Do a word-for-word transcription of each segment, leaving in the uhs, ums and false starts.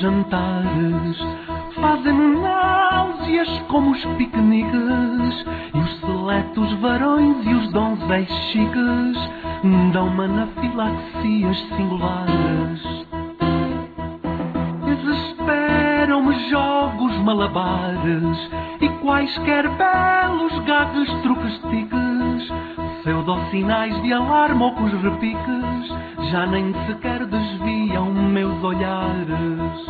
jantares fazem-me náuseas como os piqueniques, e os seletos varões e os donzéis chiques dão-me anafilaxias singulares. Desesperam-me jogos malabares e quaisquer belos gags, truques, tiques, pseudo-sinais de alarme ou com os repiques já nem sequer desviam meus olhares.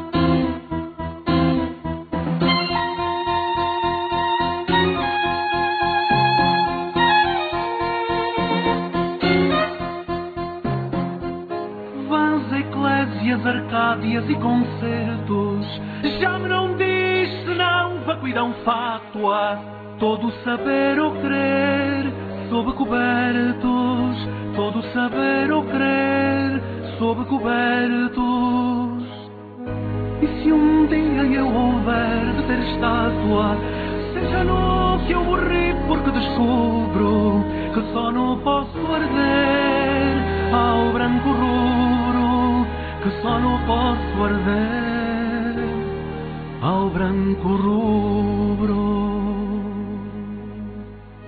Vãs eclésias, arcádias e concertos já me não diz senão vacuidão fátua. Todo o saber ou crer sob cobertos, todo o saber ou crer sob cobertos. E se um dia eu houver de ter estátua, seja no que eu morri, porque descubro que só não posso arder ao branco rubro, que só não posso arder ao branco rubro.